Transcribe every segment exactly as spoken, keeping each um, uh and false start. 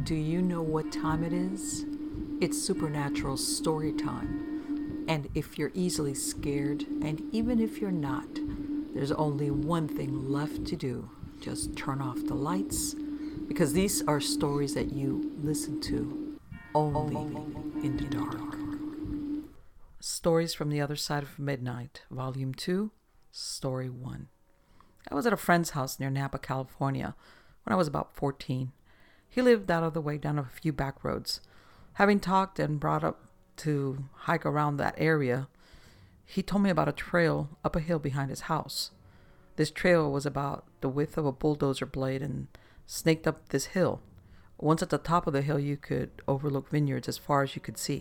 Do you know what time it is? It's supernatural story time. And if you're easily scared, and even if you're not, there's only one thing left to do. Just turn off the lights, because these are stories that you listen to only in the dark. Stories from the Other Side of Midnight, Volume two, Story one. I was at a friend's house near Napa, California, when I was about fourteen. He lived out of the way down a few back roads. Having talked and brought up to hike around that area, he told me about a trail up a hill behind his house. This trail was about the width of a bulldozer blade and snaked up this hill. Once at the top of the hill, you could overlook vineyards as far as you could see.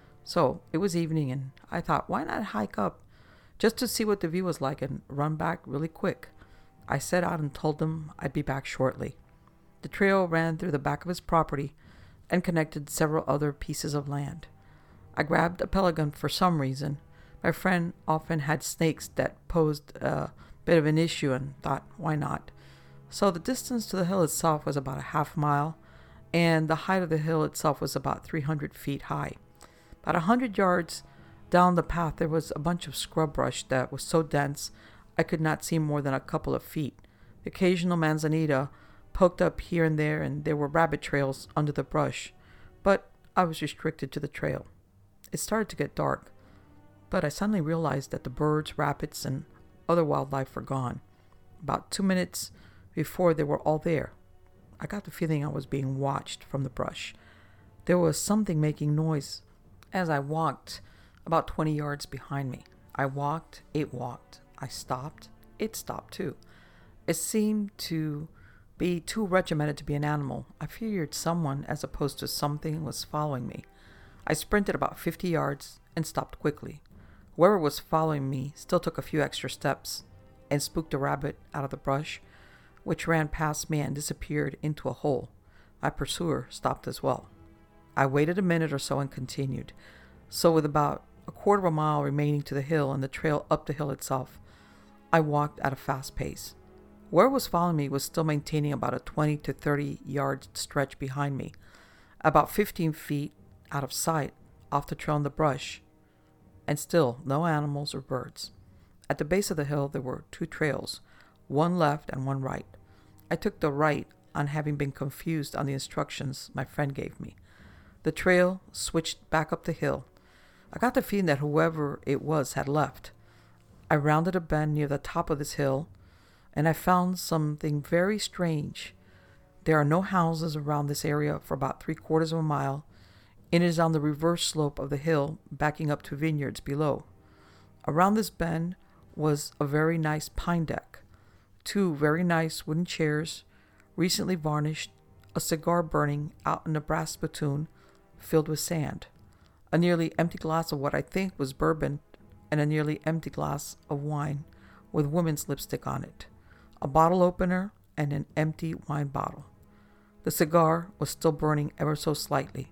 So it was evening, and I thought, why not hike up just to see what the view was like and run back really quick? I set out and told him I'd be back shortly. The trail ran through the back of his property and connected several other pieces of land. I grabbed a pellet gun for some reason. My friend often had snakes that posed a bit of an issue and thought, why not? So the distance to the hill itself was about a half mile, and the height of the hill itself was about three hundred feet high. About a hundred yards down the path, there was a bunch of scrub brush that was so dense I could not see more than a couple of feet. The occasional manzanita poked up here and there, and there were rabbit trails under the brush, but I was restricted to the trail. It started to get dark, but I suddenly realized that the birds, rabbits, and other wildlife were gone. About two minutes before, they were all there. I got the feeling I was being watched from the brush. There was something making noise as I walked about twenty yards behind me. I walked, it walked. I stopped, it stopped too. It seemed to be too regimented to be an animal. I feared someone as opposed to something was following me. I sprinted about fifty yards and stopped quickly. Whoever was following me still took a few extra steps and spooked a rabbit out of the brush, which ran past me and disappeared into a hole. My pursuer stopped as well. I waited a minute or so and continued. So with about a quarter of a mile remaining to the hill and the trail up the hill itself, I walked at a fast pace. Whoever was following me was still maintaining about a twenty to thirty yard stretch behind me, about fifteen feet out of sight off the trail in the brush, and still no animals or birds. At the base of the hill there were two trails, one left and one right. I took the right on having been confused on the instructions my friend gave me. The trail switched back up the hill. I got the feeling that whoever it was had left. I rounded a bend near the top of this hill, and I found something very strange. There are no houses around this area for about three quarters of a mile, and it is on the reverse slope of the hill, backing up to vineyards below. Around this bend was a very nice pine deck, two very nice wooden chairs, recently varnished, a cigar burning out in a brass spittoon filled with sand, a nearly empty glass of what I think was bourbon, and a nearly empty glass of wine with woman's lipstick on it, a bottle opener, and an empty wine bottle. The cigar was still burning ever so slightly,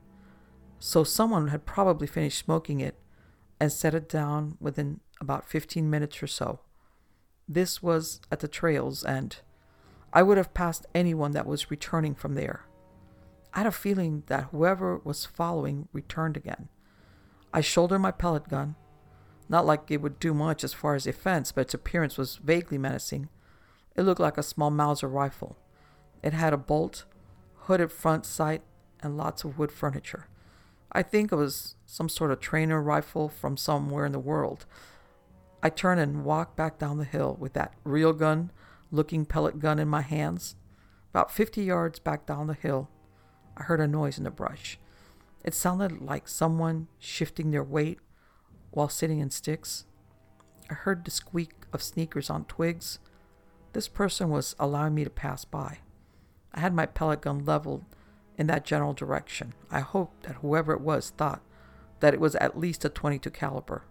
so someone had probably finished smoking it and set it down within about fifteen minutes or so. This was at the trail's end. I would have passed anyone that was returning from there. I had a feeling that whoever was following returned again. I shouldered my pellet gun. Not like it would do much as far as defense, but its appearance was vaguely menacing. It looked like a small Mauser rifle. It had a bolt, hooded front sight, and lots of wood furniture. I think it was some sort of trainer rifle from somewhere in the world. I turned and walked back down the hill with that real gun-looking pellet gun in my hands. About fifty yards back down the hill, I heard a noise in the brush. It sounded like someone shifting their weight while sitting in sticks. I heard the squeak of sneakers on twigs. This person was allowing me to pass by. I had my pellet gun leveled in that general direction. I hoped that whoever it was thought that it was at least a twenty-two caliber.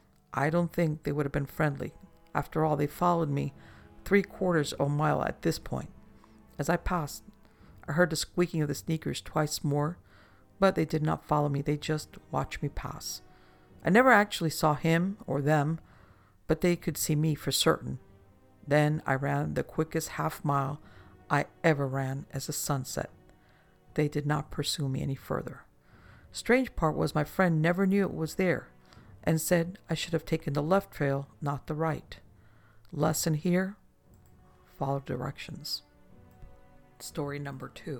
I don't think they would have been friendly. After all, they followed me three quarters of a mile at this point. As I passed, I heard the squeaking of the sneakers twice more, but they did not follow me. They just watched me pass. I never actually saw him or them, but they could see me for certain. Then I ran the quickest half mile I ever ran as the sun set. They did not pursue me any further. Strange part was my friend never knew it was there and said I should have taken the left trail, not the right. Lesson here, follow directions. Story number two.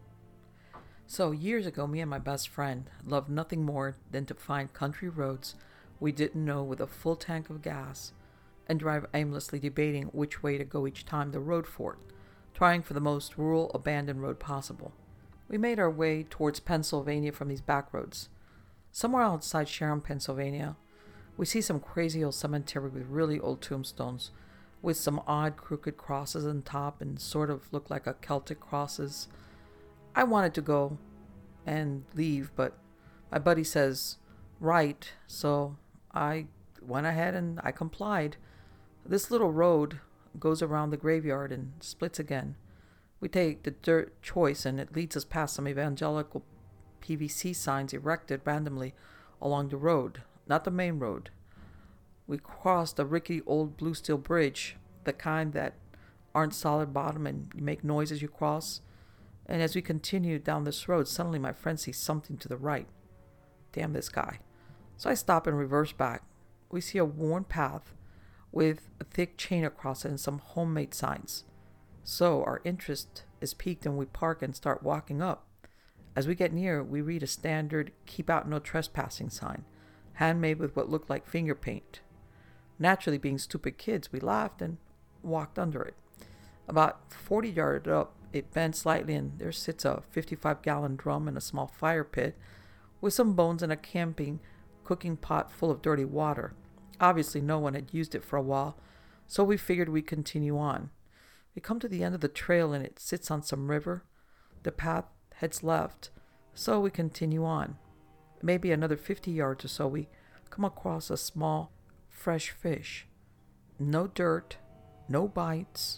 So years ago, me and my best friend loved nothing more than to find country roads we didn't know with a full tank of gas and drive aimlessly debating which way to go each time the road forked, trying for the most rural abandoned road possible. We made our way towards Pennsylvania from these back roads. Somewhere outside Sharon, Pennsylvania, we see some crazy old cemetery with really old tombstones with some odd crooked crosses on top and sort of look like a Celtic crosses. I wanted to go and leave, but my buddy says, right, so I went ahead and I complied. This little road goes around the graveyard and splits again. We take the dirt choice and it leads us past some evangelical P V C signs erected randomly along the road, not the main road. We crossed a rickety old blue steel bridge, the kind that aren't solid bottom and you make noise as you cross. And as we continue down this road, suddenly my friend sees something to the right. Damn this guy. So I stop and reverse back. We see a worn path with a thick chain across it and some homemade signs. So our interest is piqued and we park and start walking up. As we get near, we read a standard keep out no trespassing sign, handmade with what looked like finger paint. Naturally, being stupid kids, we laughed and walked under it. About forty yards up, it bends slightly and there sits a fifty-five gallon drum in a small fire pit with some bones and a camping cooking pot full of dirty water. Obviously, no one had used it for a while, so we figured we'd continue on. We come to the end of the trail and it sits on some river. The path heads left, so we continue on. Maybe another fifty yards or so, we come across a small, fresh fish. No dirt, no bites.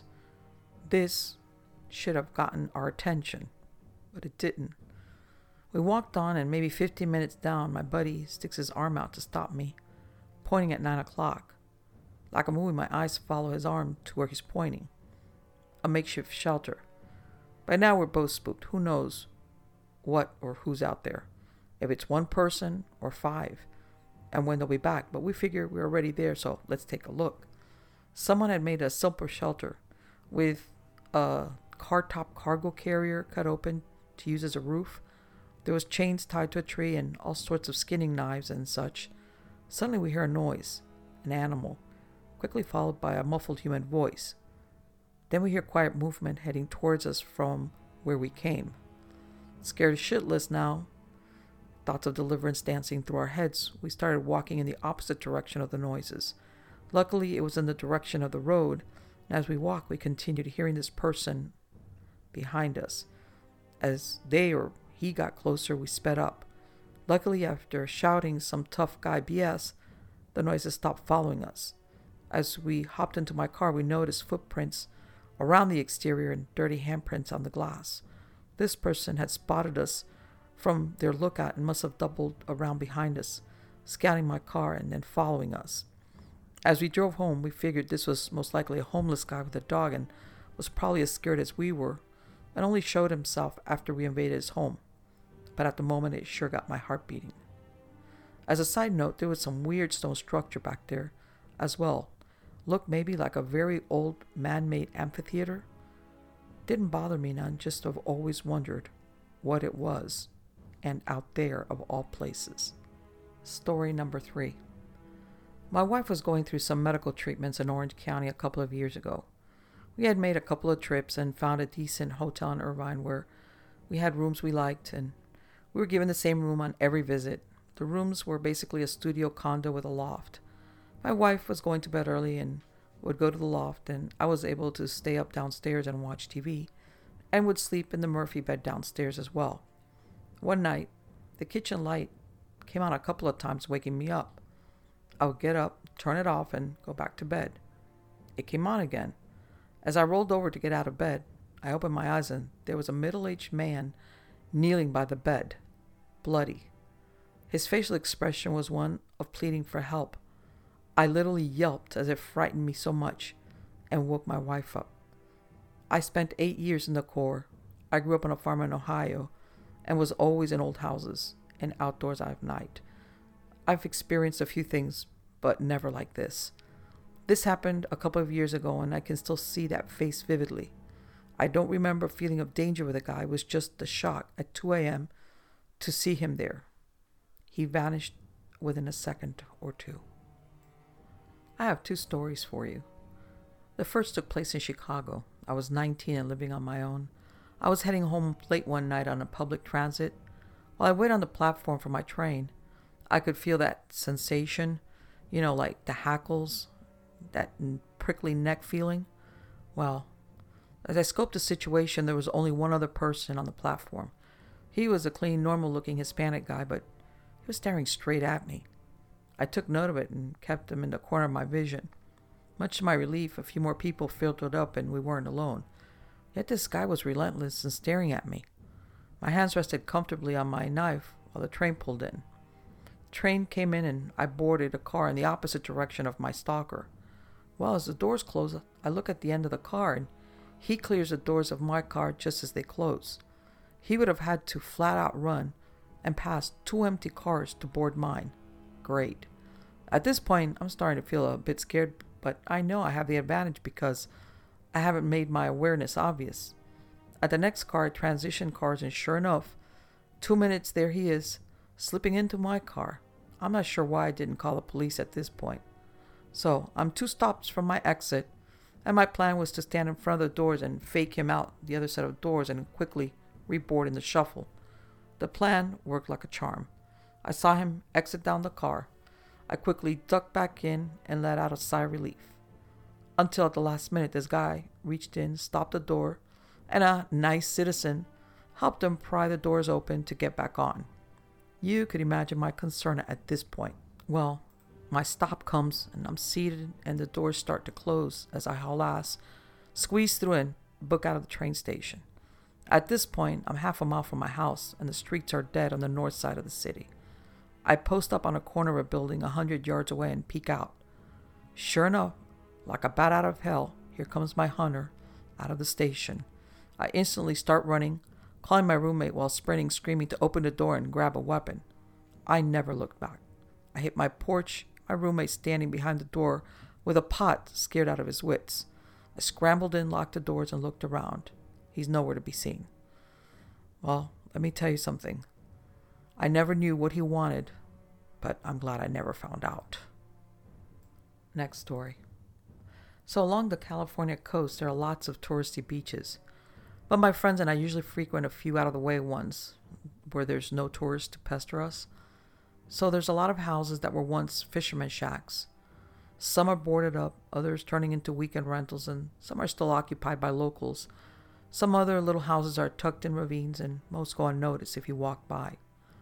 This should have gotten our attention, but it didn't. We walked on, and maybe fifteen minutes down, my buddy sticks his arm out to stop me, pointing at nine o'clock. Like a movie, my eyes follow his arm to where he's pointing. A makeshift shelter. By now we're both spooked. Who knows what or who's out there. If it's one person or five, and when they'll be back. But we figure we're already there, so let's take a look. Someone had made a simple shelter with a car-top cargo carrier cut open to use as a roof. There was chains tied to a tree and all sorts of skinning knives and such. Suddenly we hear a noise, an animal, quickly followed by a muffled human voice. Then we hear quiet movement heading towards us from where we came. Scared shitless now, thoughts of deliverance dancing through our heads, we started walking in the opposite direction of the noises. Luckily, it was in the direction of the road, and as we walked, we continued hearing this person behind us. As they or he got closer, we sped up. Luckily, after shouting some tough guy B S, the noises stopped following us. As we hopped into my car, we noticed footprints around the exterior and dirty handprints on the glass. This person had spotted us from their lookout and must have doubled around behind us, scanning my car and then following us. As we drove home, we figured this was most likely a homeless guy with a dog and was probably as scared as we were, and only showed himself after we invaded his home. But at the moment, it sure got my heart beating. As a side note, there was some weird stone structure back there as well. Looked maybe like a very old man-made amphitheater. Didn't bother me none, just have always wondered what it was, and out there of all places. Story number three. My wife was going through some medical treatments in Orange County a couple of years ago. We had made a couple of trips and found a decent hotel in Irvine where we had rooms we liked, and we were given the same room on every visit. The rooms were basically a studio condo with a loft. My wife was going to bed early and would go to the loft, and I was able to stay up downstairs and watch T V, and would sleep in the Murphy bed downstairs as well. One night, the kitchen light came on a couple of times, waking me up. I would get up, turn it off, and go back to bed. It came on again. As I rolled over to get out of bed, I opened my eyes and there was a middle-aged man kneeling by the bed, bloody. His facial expression was one of pleading for help. I literally yelped as it frightened me so much and woke my wife up. I spent eight years in the Corps. I grew up on a farm in Ohio, and was always in old houses and outdoors at night. I've experienced a few things, but never like this. This happened a couple of years ago, and I can still see that face vividly. I don't remember a feeling of danger with the guy. It was just the shock at two a.m. to see him there. He vanished within a second or two. I have two stories for you. The first took place in Chicago. I was nineteen and living on my own. I was heading home late one night on a public transit. While I waited on the platform for my train, I could feel that sensation, you know, like the hackles, that prickly neck feeling. Well, as I scoped the situation, there was only one other person on the platform. He was a clean, normal-looking Hispanic guy, but he was staring straight at me. I took note of it and kept him in the corner of my vision. Much to my relief, a few more people filtered up and we weren't alone. Yet this guy was relentless in staring at me. My hands rested comfortably on my knife while the train pulled in. The train came in and I boarded a car in the opposite direction of my stalker. Well, as the doors close, I look at the end of the car and he clears the doors of my car just as they close. He would have had to flat out run and pass two empty cars to board mine. Great. At this point, I'm starting to feel a bit scared, but I know I have the advantage because I haven't made my awareness obvious. At the next car, I transition cars, and sure enough, two minutes there he is, slipping into my car. I'm not sure why I didn't call the police at this point. So, I'm two stops from my exit, and my plan was to stand in front of the doors and fake him out the other set of doors and quickly reboard in the shuffle. The plan worked like a charm. I saw him exit down the car. I quickly ducked back in and let out a sigh of relief. Until at the last minute, this guy reached in, stopped the door, and a nice citizen helped him pry the doors open to get back on. You could imagine my concern at this point. Well, my stop comes and I'm seated and the doors start to close as I haul ass, squeeze through and book out of the train station. At this point, I'm half a mile from my house and the streets are dead on the north side of the city. I post up on a corner of a building a hundred yards away and peek out. Sure enough, like a bat out of hell, here comes my hunter out of the station. I instantly start running, calling my roommate while sprinting, screaming to open the door and grab a weapon. I never looked back. I hit my porch, my roommate standing behind the door with a pot, scared out of his wits. I scrambled in, locked the doors, and looked around. He's nowhere to be seen. Well, let me tell you something. I never knew what he wanted, but I'm glad I never found out. Next story. So along the California coast, there are lots of touristy beaches. But my friends and I usually frequent a few out-of-the-way ones where there's no tourists to pester us. So there's a lot of houses that were once fishermen shacks. Some are boarded up, others turning into weekend rentals, and some are still occupied by locals. Some other little houses are tucked in ravines, and most go unnoticed if you walk by.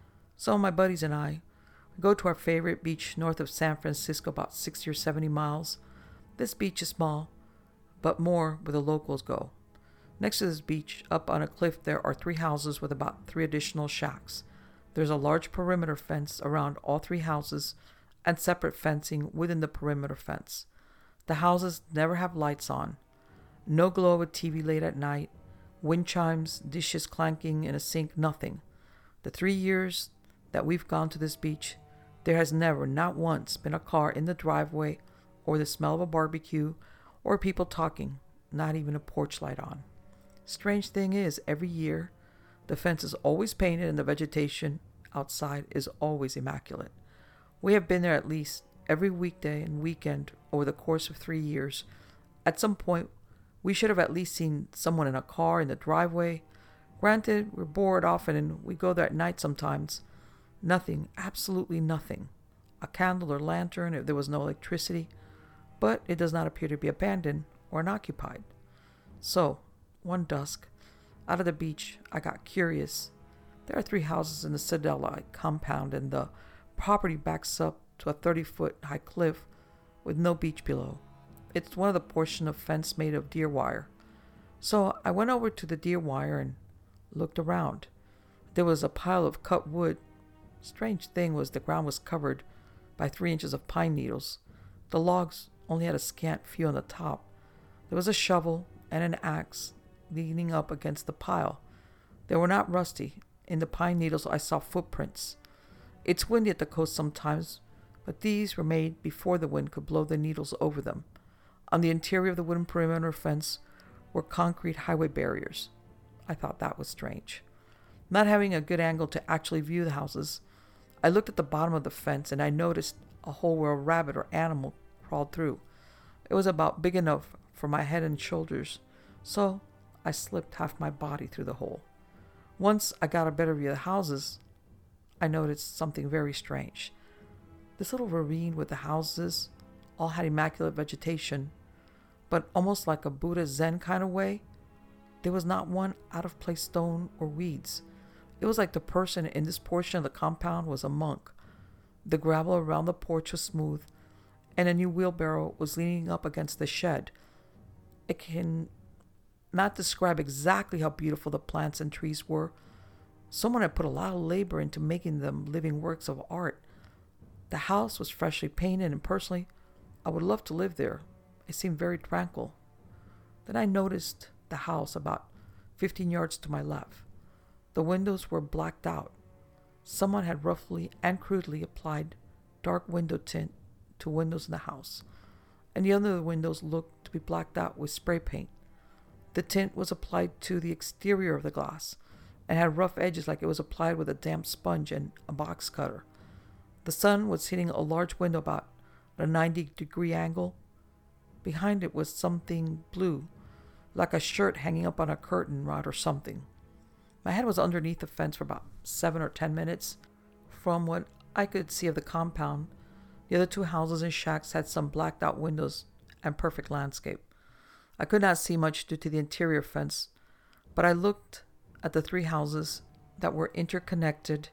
So my buddies and I we go to our favorite beach north of San Francisco, about sixty or seventy miles. This beach is small, but more where the locals go. Next to this beach, up on a cliff, there are three houses with about three additional shacks. There's a large perimeter fence around all three houses and separate fencing within the perimeter fence. The houses never have lights on. No glow of a T V late at night. Wind chimes, dishes clanking in a sink, nothing. The three years that we've gone to this beach, there has never, not once, been a car in the driveway or the smell of a barbecue or people talking, not even a porch light on. Strange thing is, every year, the fence is always painted and the vegetation outside is always immaculate. We have been there at least every weekday and weekend over the course of three years. At some point, we should have at least seen someone in a car in the driveway. Granted, we're bored often and we go there at night sometimes. Nothing, absolutely nothing. A candle or lantern if there was no electricity, but it does not appear to be abandoned or unoccupied. So, one dusk, out of the beach, I got curious. There are three houses in the Citadel-like compound, and the property backs up to a thirty-foot high cliff with no beach below. It's one of the portions of fence made of deer wire. So I went over to the deer wire and looked around. There was a pile of cut wood. Strange thing was the ground was covered by three inches of pine needles. The logs only had a scant few on the top. There was a shovel and an axe leaning up against the pile. They were not rusty, In the pine needles I saw footprints. It's windy at the coast sometimes, but these were made before the wind could blow the needles over them. On the interior of the wooden perimeter fence were concrete highway barriers. I thought that was strange. Not having a good angle to actually view the houses, I looked at the bottom of the fence and I noticed a hole where a rabbit or animal crawled through. It was about big enough for my head and shoulders, so I slipped half my body through the hole. Once I got a better view of the houses, I noticed something very strange. This little ravine with the houses all had immaculate vegetation, but almost like a Buddha Zen kind of way. There was not one out-of-place stone or weeds. It was like the person in this portion of the compound was a monk. The gravel around the porch was smooth, and a new wheelbarrow was leaning up against the shed. It can not describe exactly how beautiful the plants and trees were. Someone had put a lot of labor into making them living works of art. The house was freshly painted, and personally, I would love to live there. It seemed very tranquil. Then I noticed the house about fifteen yards to my left. The windows were blacked out. Someone had roughly and crudely applied dark window tint to windows in the house, and the other windows looked to be blacked out with spray paint. The tint was applied to the exterior of the glass and had rough edges like it was applied with a damp sponge and a box cutter. The sun was hitting a large window about at a ninety degree angle. Behind it was something blue, like a shirt hanging up on a curtain rod or something. My head was underneath the fence for about seven or ten minutes. From what I could see of the compound, the other two houses and shacks had some blacked out windows and perfect landscape. I could not see much due to the interior fence, but I looked at the three houses that were interconnected,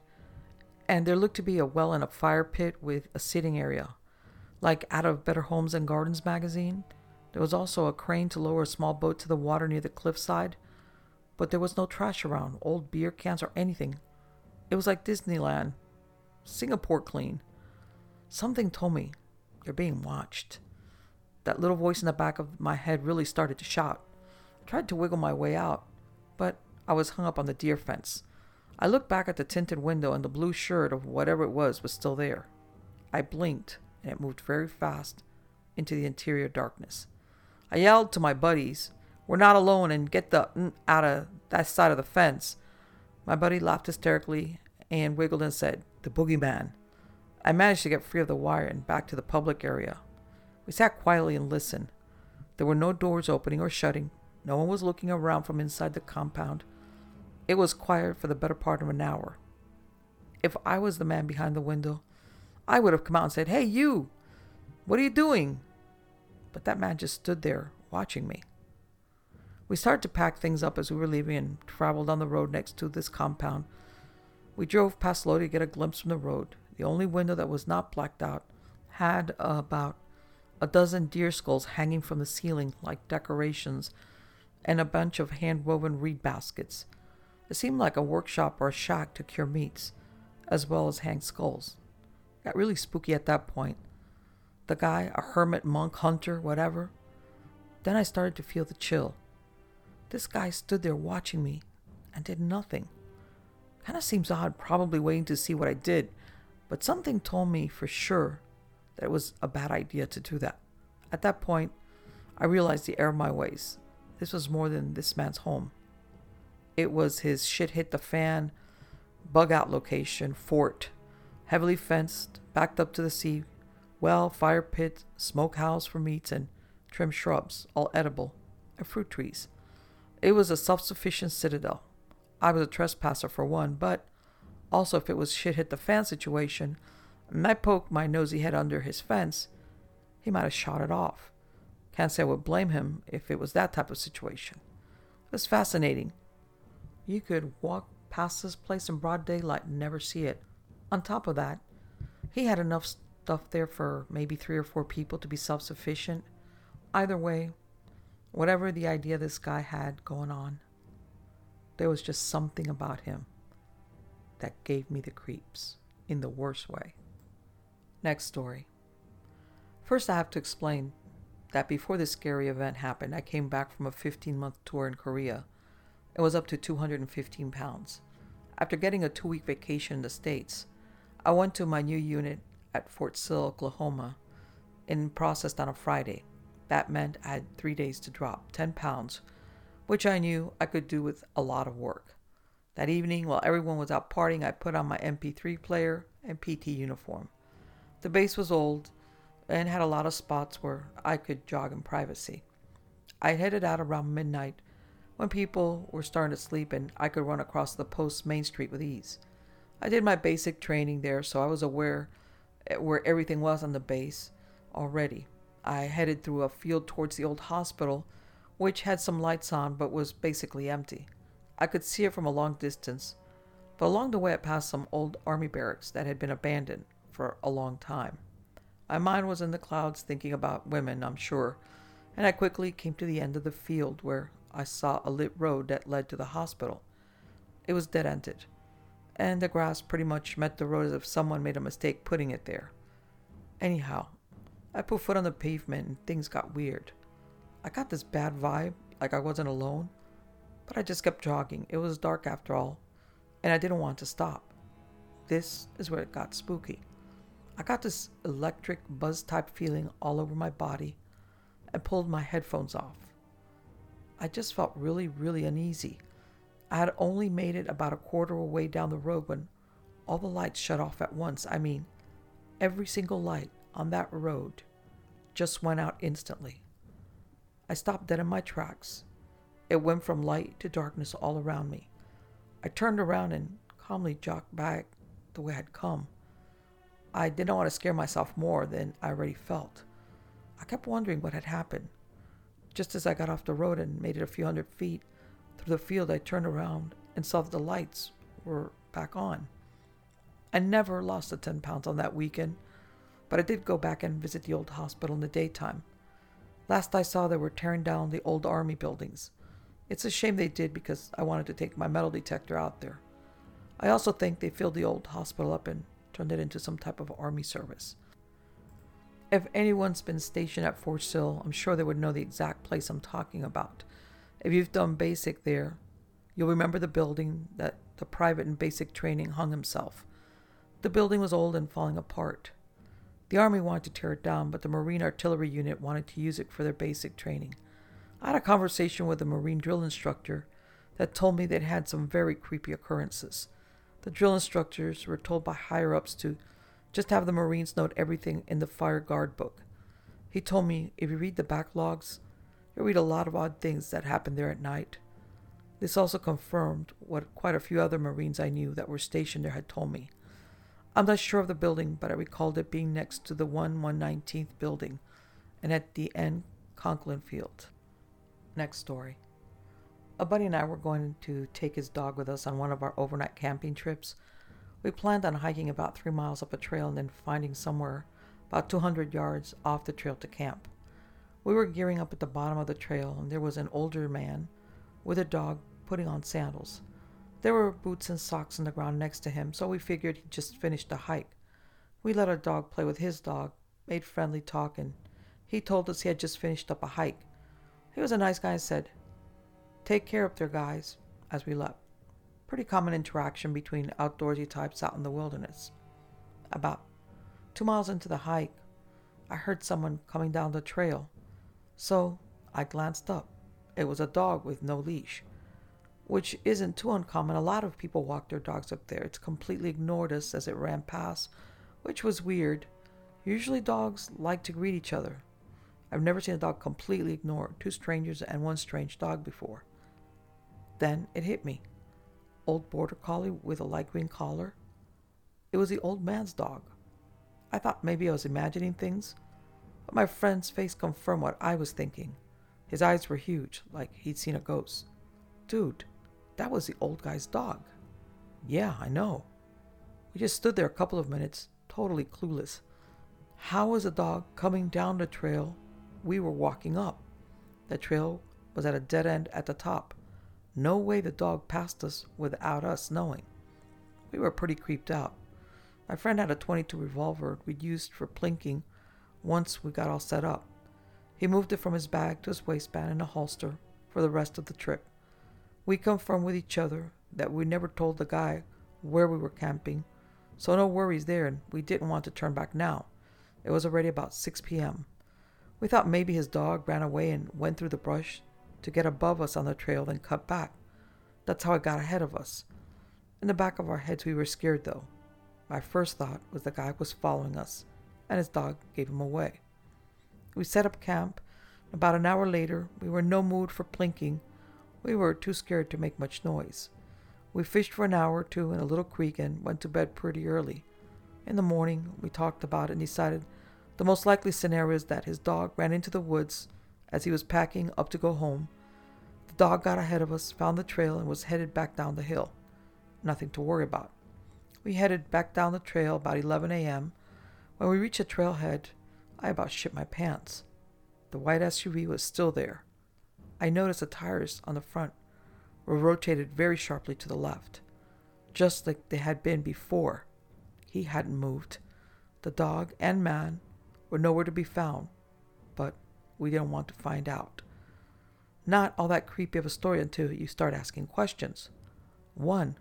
and there looked to be a well and a fire pit with a sitting area, like out of Better Homes and Gardens magazine. There was also a crane to lower a small boat to the water near the cliffside, but there was no trash around, old beer cans or anything. It was like Disneyland. Singapore clean. Something told me, you're being watched. That little voice in the back of my head really started to shout. I tried to wiggle my way out, but I was hung up on the deer fence. I looked back at the tinted window and the blue shirt of whatever it was was still there. I blinked and it moved very fast into the interior darkness. I yelled to my buddies, "We're not alone, and get the mm out of that side of the fence." My buddy laughed hysterically and wiggled and said, "The boogeyman." I managed to get free of the wire and back to the public area. We sat quietly and listened. There were no doors opening or shutting. No one was looking around from inside the compound. It was quiet for the better part of an hour. If I was the man behind the window, I would have come out and said, "Hey, you! What are you doing?" But that man just stood there, watching me. We started to pack things up as we were leaving and traveled on the road next to this compound. We drove past Lodi to get a glimpse from the road. The only window that was not blacked out had uh, about a dozen deer skulls hanging from the ceiling like decorations and a bunch of hand-woven reed baskets. It seemed like a workshop or a shack to cure meats, as well as hang skulls. It got really spooky at that point. The guy, a hermit, monk, hunter, whatever. Then I started to feel the chill. This guy stood there watching me and did nothing. Kind of seems odd, probably waiting to see what I did, but something told me for sure that it was a bad idea to do that. At that point, I realized the error of my ways. This was more than this man's home. It was his shit hit the fan, bug out location, fort, heavily fenced, backed up to the sea, well, fire pit, smokehouse for meats, and trimmed shrubs, all edible, and fruit trees. It was a self-sufficient citadel. I was a trespasser for one, but also if it was shit hit the fan situation, and I poked my nosy head under his fence, he might have shot it off. Can't say I would blame him if it was that type of situation. It was fascinating. You could walk past this place in broad daylight and never see it. On top of that, he had enough stuff there for maybe three or four people to be self-sufficient. Either way, whatever the idea this guy had going on, there was just something about him that gave me the creeps in the worst way. Next story. First, I have to explain that before this scary event happened, I came back from a fifteen-month tour in Korea. It was up to two hundred fifteen pounds. After getting a two-week vacation in the States, I went to my new unit at Fort Sill, Oklahoma, and processed on a Friday. That meant I had three days to drop ten pounds, which I knew I could do with a lot of work. That evening, while everyone was out partying, I put on my M P three player and P T uniform. The base was old and had a lot of spots where I could jog in privacy. I headed out around midnight when people were starting to sleep and I could run across the post Main Street with ease. I did my basic training there, so I was aware where everything was on the base already. I headed through a field towards the old hospital, which had some lights on but was basically empty. I could see it from a long distance, but along the way I passed some old army barracks that had been abandoned for a long time. My mind was in the clouds thinking about women, I'm sure, and I quickly came to the end of the field where I saw a lit road that led to the hospital. It was dead-ended, and the grass pretty much met the road as if someone made a mistake putting it there. Anyhow, I put foot on the pavement and things got weird. I got this bad vibe, like I wasn't alone, but I just kept jogging. It was dark after all, and I didn't want to stop. This is where it got spooky. I got this electric buzz-type feeling all over my body and pulled my headphones off. I just felt really, really uneasy. I had only made it about a quarter of a way down the road when all the lights shut off at once. I mean, every single light on that road just went out instantly. I stopped dead in my tracks. It went from light to darkness all around me. I turned around and calmly jogged back the way I'd come. I didn't want to scare myself more than I already felt. I kept wondering what had happened. Just as I got off the road and made it a few hundred feet through the field, I turned around and saw that the lights were back on. I never lost the ten pounds on that weekend, but I did go back and visit the old hospital in the daytime. Last I saw, they were tearing down the old army buildings. It's a shame they did because I wanted to take my metal detector out there. I also think they filled the old hospital up and turned it into some type of army service. If anyone's been stationed at Fort Sill, I'm sure they would know the exact place I'm talking about. If you've done basic there, you'll remember the building that the private in basic training hung himself. The building was old and falling apart. The Army wanted to tear it down, but the Marine Artillery Unit wanted to use it for their basic training. I had a conversation with a Marine drill instructor that told me they'd had some very creepy occurrences. The drill instructors were told by higher-ups to just have the Marines note everything in the fire guard book. He told me if you read the backlogs, you'll read a lot of odd things that happened there at night. This also confirmed what quite a few other Marines I knew that were stationed there had told me. I'm not sure of the building, but I recalled it being next to the one one nineteenth building and at the end Conklin Field. Next story. A buddy and I were going to take his dog with us on one of our overnight camping trips. We planned on hiking about three miles up a trail and then finding somewhere about two hundred yards off the trail to camp. We were gearing up at the bottom of the trail and there was an older man with a dog putting on sandals. There were boots and socks on the ground next to him, so we figured he'd just finished the hike. We let our dog play with his dog, made friendly talk, and he told us he had just finished up a hike. He was a nice guy and said, "Take care up there, guys," as we left. Pretty common interaction between outdoorsy types out in the wilderness. About two miles into the hike, I heard someone coming down the trail, so I glanced up. It was a dog with no leash, which isn't too uncommon. A lot of people walk their dogs up there. It's completely ignored us as it ran past, which was weird. Usually dogs like to greet each other. I've never seen a dog completely ignore two strangers and one strange dog before. Then it hit me. Old border collie with a light green collar. It was the old man's dog. I thought maybe I was imagining things, but my friend's face confirmed what I was thinking. His eyes were huge, like he'd seen a ghost. Dude, that was the old guy's dog. Yeah, I know. We just stood there a couple of minutes, totally clueless. How was a dog coming down the trail we were walking up? The trail was at a dead end at the top. No way the dog passed us without us knowing. We were pretty creeped out. My friend had a twenty-two revolver we'd used for plinking once we got all set up. He moved it from his bag to his waistband in a holster for the rest of the trip. We confirmed with each other that we never told the guy where we were camping, so no worries there, and we didn't want to turn back now. It was already about six p.m. We thought maybe his dog ran away and went through the brush to get above us on the trail, then cut back. That's how it got ahead of us. In the back of our heads, we were scared, though. My first thought was the guy was following us, and his dog gave him away. We set up camp. About an hour later, we were in no mood for plinking. We were too scared to make much noise. We fished for an hour or two in a little creek and went to bed pretty early. In the morning, we talked about it and decided the most likely scenario is that his dog ran into the woods as he was packing up to go home. The dog got ahead of us, found the trail, and was headed back down the hill. Nothing to worry about. We headed back down the trail about eleven a.m. When we reached the trailhead, I about shit my pants. The white S U V was still there. I noticed the tires on the front were rotated very sharply to the left, just like they had been before. He hadn't moved. The dog and man were nowhere to be found, but we didn't want to find out. Not all that creepy of a story until you start asking questions. One,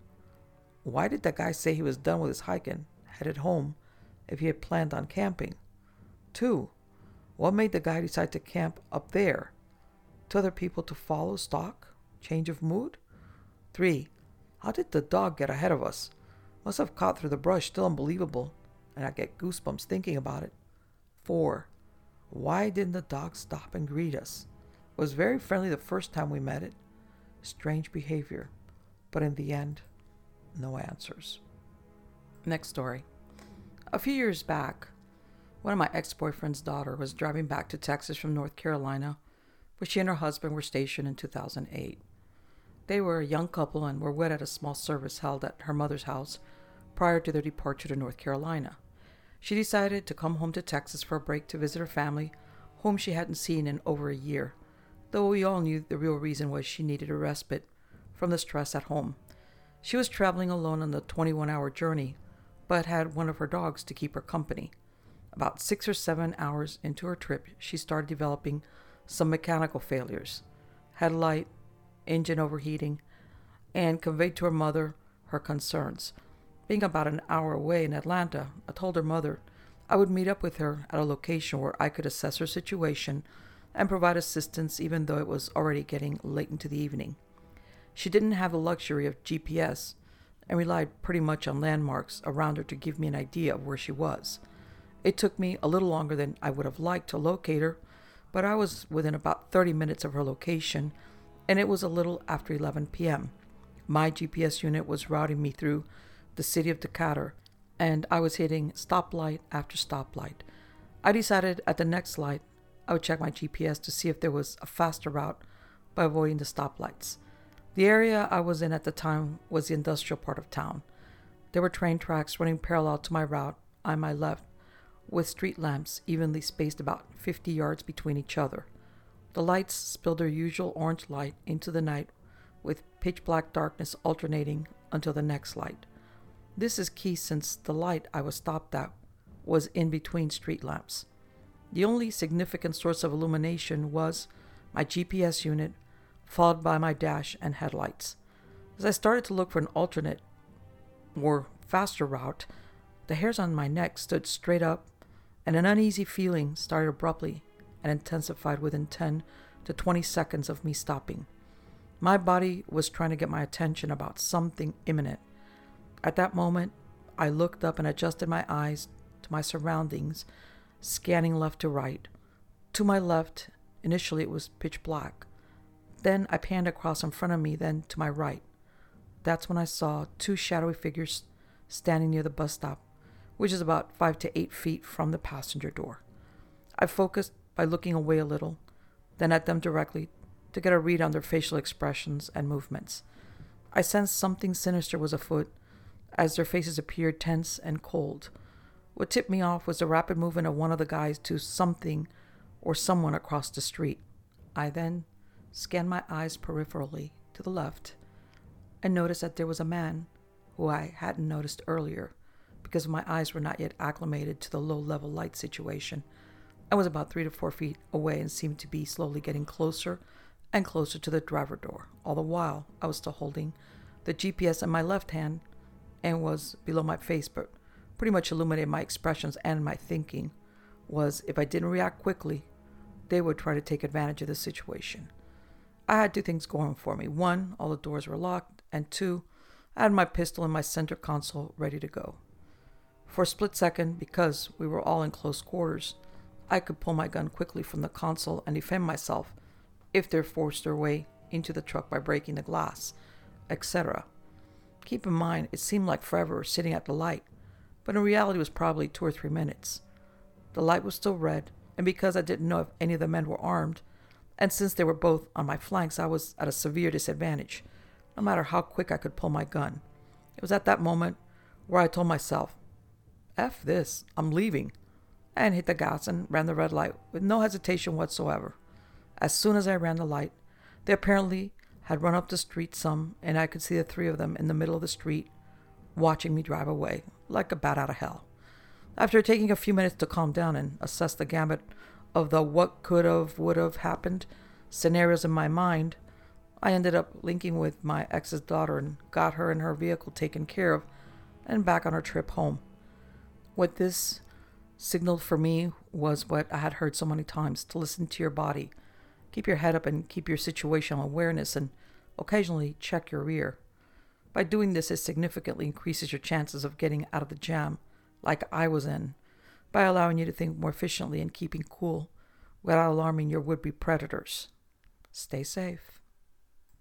why did that guy say he was done with his hike and headed home if he had planned on camping? Two, what made the guy decide to camp up there? To other people to follow, stalk, change of mood? Three, how did the dog get ahead of us? Must have caught through the brush, still unbelievable, and I get goosebumps thinking about it. Four, why didn't the dog stop and greet us? It was very friendly the first time we met it. Strange behavior, but in the end, no answers. Next story. A few years back, one of my ex-boyfriend's daughter was driving back to Texas from North Carolina, where she and her husband were stationed in two thousand eight. They were a young couple and were wed at a small service held at her mother's house prior to their departure to North Carolina. She decided to come home to Texas for a break to visit her family, whom she hadn't seen in over a year, though we all knew the real reason was she needed a respite from the stress at home. She was traveling alone on the twenty-one hour journey, but had one of her dogs to keep her company. About six or seven hours into her trip, she started developing some mechanical failures, headlight, engine overheating, and conveyed to her mother her concerns. Being about an hour away in Atlanta, I told her mother I would meet up with her at a location where I could assess her situation and provide assistance even though it was already getting late into the evening. She didn't have the luxury of G P S and relied pretty much on landmarks around her to give me an idea of where she was. It took me a little longer than I would have liked to locate her, but I was within about thirty minutes of her location, and it was a little after eleven p.m. My G P S unit was routing me through the city of Decatur, and I was hitting stoplight after stoplight. I decided at the next light I would check my G P S to see if there was a faster route by avoiding the stoplights. The area I was in at the time was the industrial part of town. There were train tracks running parallel to my route on my left, with street lamps evenly spaced about fifty yards between each other. The lights spilled their usual orange light into the night, with pitch black darkness alternating until the next light. This is key since the light I was stopped at was in between street lamps. The only significant source of illumination was my G P S unit, followed by my dash and headlights. As I started to look for an alternate or faster route, the hairs on my neck stood straight up, and an uneasy feeling started abruptly and intensified within ten to twenty seconds of me stopping. My body was trying to get my attention about something imminent. At that moment, I looked up and adjusted my eyes to my surroundings, scanning left to right. To my left, initially it was pitch black. Then I panned across in front of me, then to my right. That's when I saw two shadowy figures standing near the bus stop, which is about five to eight feet from the passenger door. I focused by looking away a little, then at them directly to get a read on their facial expressions and movements. I sensed something sinister was afoot as their faces appeared tense and cold. What tipped me off was the rapid movement of one of the guys to something or someone across the street. I then scanned my eyes peripherally to the left and noticed that there was a man who I hadn't noticed earlier because my eyes were not yet acclimated to the low-level light situation. I was about three to four feet away and seemed to be slowly getting closer and closer to the driver door. All the while, I was still holding the G P S in my left hand and was below my face, but pretty much illuminated my expressions and my thinking, was if I didn't react quickly, they would try to take advantage of the situation. I had two things going for me. One, all the doors were locked, and two, I had my pistol in my center console ready to go. For a split second, because we were all in close quarters, I could pull my gun quickly from the console and defend myself if they forced their way into the truck by breaking the glass, et cetera. Keep in mind, it seemed like forever sitting at the light, but in reality it was probably two or three minutes. The light was still red, and because I didn't know if any of the men were armed, and since they were both on my flanks, I was at a severe disadvantage, no matter how quick I could pull my gun. It was at that moment where I told myself, F this, I'm leaving, and hit the gas and ran the red light with no hesitation whatsoever. As soon as I ran the light, they apparently had run up the street some, and I could see the three of them in the middle of the street, watching me drive away, like a bat out of hell. After taking a few minutes to calm down and assess the gamut of the what could have, would have happened scenarios in my mind, I ended up linking with my ex's daughter and got her and her vehicle taken care of and back on our trip home. What this signaled for me was what I had heard so many times, to listen to your body. Keep your head up and keep your situational awareness, and occasionally check your rear. By doing this, it significantly increases your chances of getting out of the jam, like I was in, by allowing you to think more efficiently and keeping cool without alarming your would-be predators. Stay safe.